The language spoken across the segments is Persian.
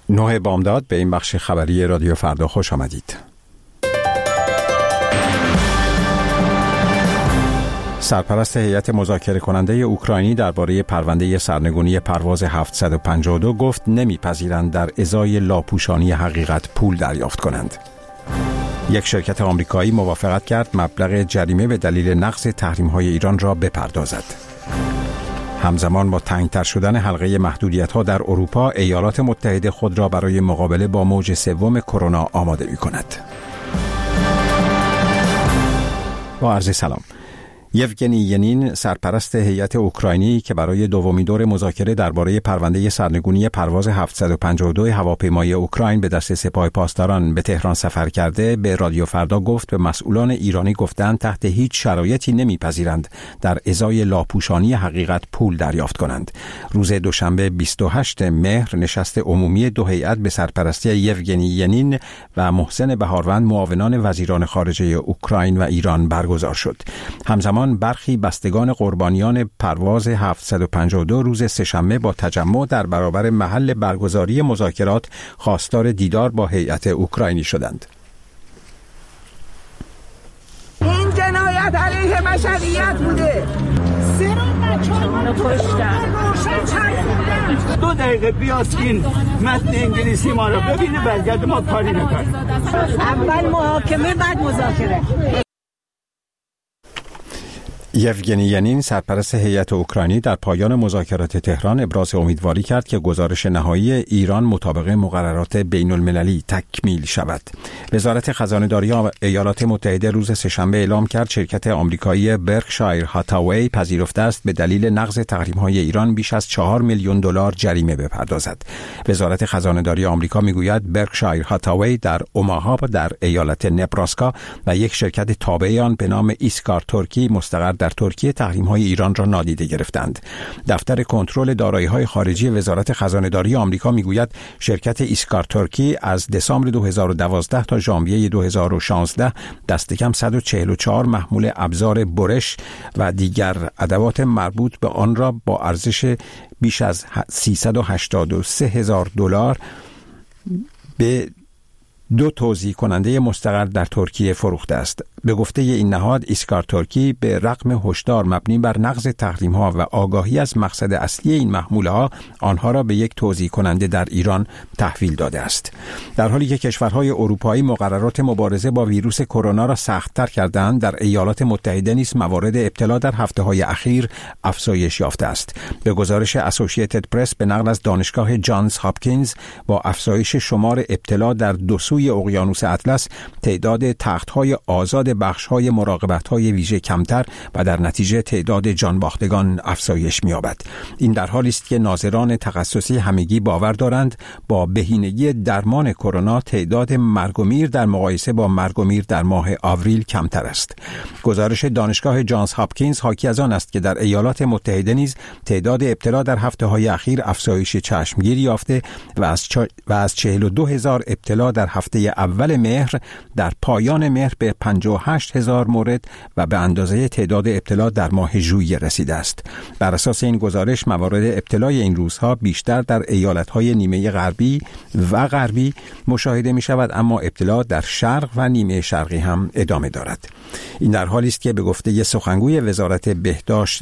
9 بامداد به این بخش خبری رادیو فردا خوش آمدید. سرپرست هیئت مذاکره کننده اوکراینی درباره پرونده سرنگونی پرواز 752 گفت نمیپذیرند در ازای لاپوشانی حقیقت پول دریافت کنند. یک شرکت آمریکایی موافقت کرد مبلغ جریمه به دلیل نقض تحریم‌های ایران را بپردازد. همزمان با تنگتر شدن حلقه محدودیت‌ها در اروپا، ایالات متحده خود را برای مقابله با موج سوم کرونا آماده می‌کند. با عرض سلام. یوگنی ینین، سرپرست هیئت اوکراینی که برای دومین دور مذاکره درباره پرونده سرنگونی پرواز 752 هواپیمای اوکراین به دست سپاه پاسداران به تهران سفر کرده، به رادیو فردا گفت به مسئولان ایرانی گفتند تحت هیچ شرایطی نمیپذیرند در ازای لاپوشانی حقیقت پول دریافت کنند. روز دوشنبه 28 مهر نشست عمومی دو هیئت به سرپرستی یوگنی ینین و محسن بهاروند، معاونان وزیران خارجه اوکراین و ایران برگزار شد. همزمان برخی بستگان قربانیان پرواز 752 روز سه‌شنبه با تجمع در برابر محل برگزاری مذاکرات خواستار دیدار با هیئت اوکراینی شدند. این جنایت علیه بشریت بوده. دو دقیقه بیاسکین متن انگلیسی ما رو ببینه، برگرد ما کاری نکنیم. اول محاکمه بعد مذاکره. یوگنی ینین، سرپرست هیئت اوکراینی، در پایان مذاکرات تهران ابراز امیدواری کرد که گزارش نهایی ایران مطابق مقررات بین المللی تکمیل شود. وزارت خزانه‌داری ایالات متحده روز سه‌شنبه اعلام کرد شرکت آمریکایی برکشایر هاتاوی پذیرفته است به دلیل نقض تحریم‌های ایران بیش از 4 میلیون دلار جریمه بپردازد. وزارت خزانه‌داری آمریکا میگوید برکشایر هاتاوی در اوماها در ایالت نبراسکا و یک شرکت تابع آن به نام ایسکار ترکی مستقر در ترکیه تحریم‌های ایران را نادیده گرفتند. دفتر کنترل دارایی‌های خارجی وزارت خزانه‌داری آمریکا میگوید شرکت ایسکار ترکی از دسامبر 2012 تا ژانویه 2016 دست کم 144 محمول ابزار برش و دیگر ادوات مربوط به آن را با ارزش بیش از 383,000 دلار به 2 توزیع کننده مستقر در ترکیه فروخته است. به گفته این نهاد، ایسکار ترکی به رغم هشدار مبنی بر نقض تحریم‌ها و آگاهی از مقصد اصلی این محموله‌ها، آنها را به یک توزیع کننده در ایران تحویل داده است. در حالی که کشورهای اروپایی مقررات مبارزه با ویروس کرونا را سخت‌تر کردند، در ایالات متحده نیز موارد ابتلا در هفته‌های اخیر افزایش یافته است. به گزارش اسوسییتد پرس به نقل از دانشگاه جانز هاپکینز، با افزایش شمار ابتلا در دو سوی اقیانوس اطلس، تعداد تخت‌های آزاد بخش‌های مراقبت‌های ویژه کمتر و در نتیجه تعداد جانباختگان افزایش می‌یابد. این در حالی است که ناظران تخصصی همگی باور دارند با بهینگی درمان کرونا تعداد مرگ و میر در مقایسه با مرگ و میر در ماه آوریل کمتر است. گزارش دانشگاه جانز هاپکینز حاکی از آن است که در ایالات متحده نیز تعداد ابتلا در هفته‌های اخیر افزایش چشمگیری یافته و از 42,000 ابتلا در هفته اول مهر در پایان مهر به 58,000 مورد و به اندازه تعداد ابتلا در ماه ژوئیه رسیده است. بر اساس این گزارش، موارد ابتلای این روزها بیشتر در ایالت‌های نیمه غربی مشاهده می‌شود، اما ابتلا در شرق و نیمه شرقی هم ادامه دارد. این در حالی است که به گفته سخنگوی وزارت بهداشت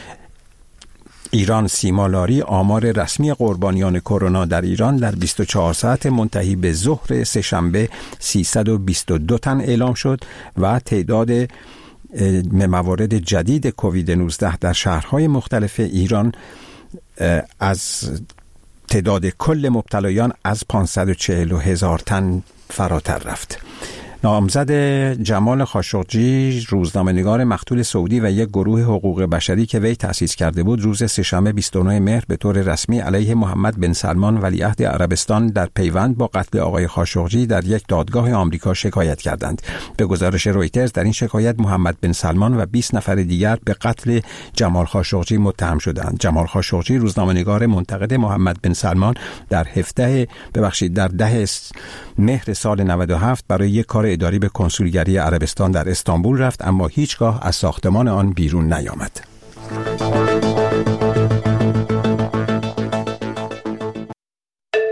ایران سیما لاری، آمار رسمی قربانیان کرونا در ایران در 24 ساعت منتهی به ظهر سه‌شنبه 322 تن اعلام شد و تعداد موارد جدید کووید 19 در شهرهای مختلف ایران از تعداد کل مبتلایان از 540,000 تن فراتر رفت. نامزد جمال خاشقجی، روزنامه‌نگار مقتول سعودی و یک گروه حقوق بشری که وی تأسیس کرده بود، روز سه‌شنبه 29 مهر به طور رسمی علیه محمد بن سلمان ولیعهد عربستان در پیوند با قتل آقای خاشقجی در یک دادگاه آمریکا شکایت کردند. به گزارش رویترز، در این شکایت محمد بن سلمان و 20 نفر دیگر به قتل جمال خاشقجی متهم شدند. جمال خاشقجی، روزنامه‌نگار منتقد محمد بن سلمان، در 10 مهر سال 97 برای یک کار اداری به کنسولگری عربستان در استانبول رفت، اما هیچگاه از ساختمان آن بیرون نیامد.